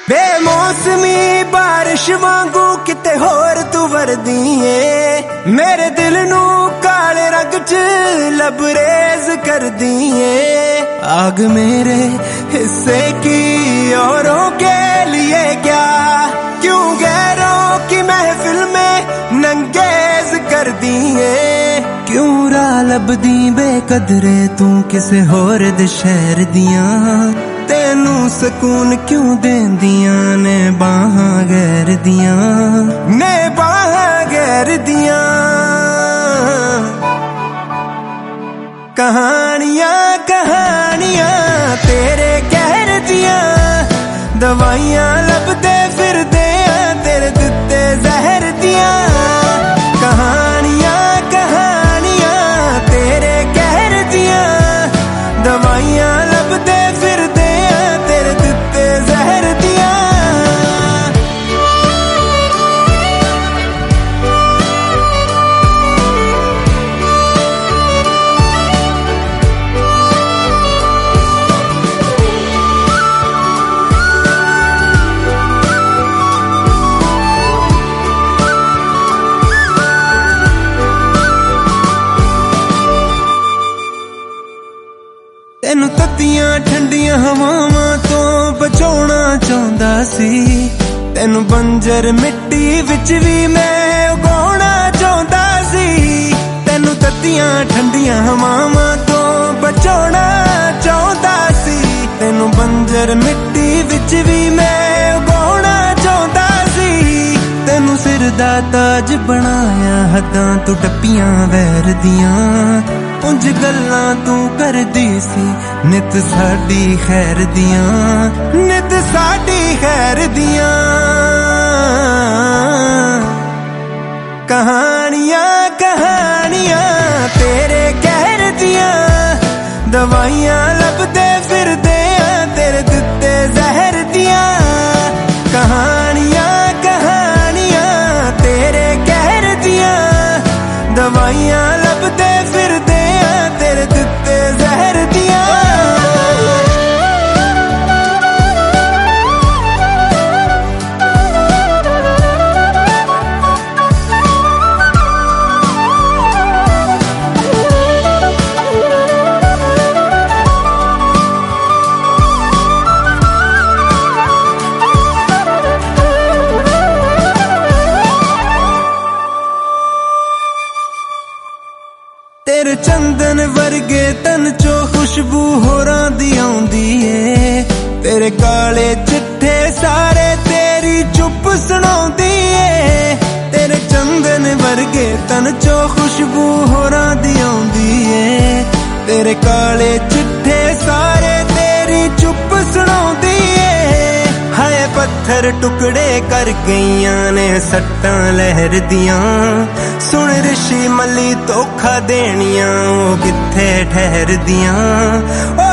बेमौसमी बारिश वांगू किते होर तू वरदी ए मेरे दिल नू काले रंग च लबरेज कर दी ए आग मेरे हिस्से की औरों के लिए क्या क्यों गैरों की महफिल में नंगेज कर दी ए क्यों राह लभदी बेकदरे तू किसे होर दे शहर दियां तेनू सकून क्यों देंदियां ने बाहां गैर दियां ने बाहां गैर दियां कहानियां कहानियां तेरे कहर दियां दवाइयां लभदे फिरदे तेरे दिते जहर दियां कहानियां कहानियां तेरे कहर दियां दवाइयां लभदे फिरदे तेरे दिते जहर दियां तेनू तत्तियां ठंडियां हवावां तो बचाउणा चाहुंदा सी तेनू बंजर मिट्टी विच भी मैं उगाउणा चाहुंदा सी तेनू तत्तियां ठंडियां हवावां तो बचाउणा चाहुंदा सी तेनू बंजर मिट्टी विच भी मैं उगाउणा चाहुंदा सी तेनू सिर दा ताज बनाया हद्दां तू टप्पियां वैर दियां उंज गल्लां तू करदी सी नित साडी खैर दियां नित साडी खैर दियां कहानियां कहानियां तेरे कहर दियां दवाइयां लभदे फिरदे तेरे दिते जहर दियां कहानियां कहानियां तेरे कहर दियां दवाइयां लभदे फिरदे तेरे दिते जहर दियां तेरे चंदन वर्गे तन चो खुशबू होरां दी आउंदी ए तेरे काले चिट्ठे सारे तेरी चुप सुनाउंदी ए तेरे चंदन वर्गे तन चो खुशबू होरां दी आउंदी ए तेरे काले चिट्ठे सारे तेरी चुप सुनाउंदी ए हाय पत्थर टुकड़े कर गईयां ने सट्टां लहर दियां सुन ऋषि मली धोखा देनियां ओ किथे ठहर दियां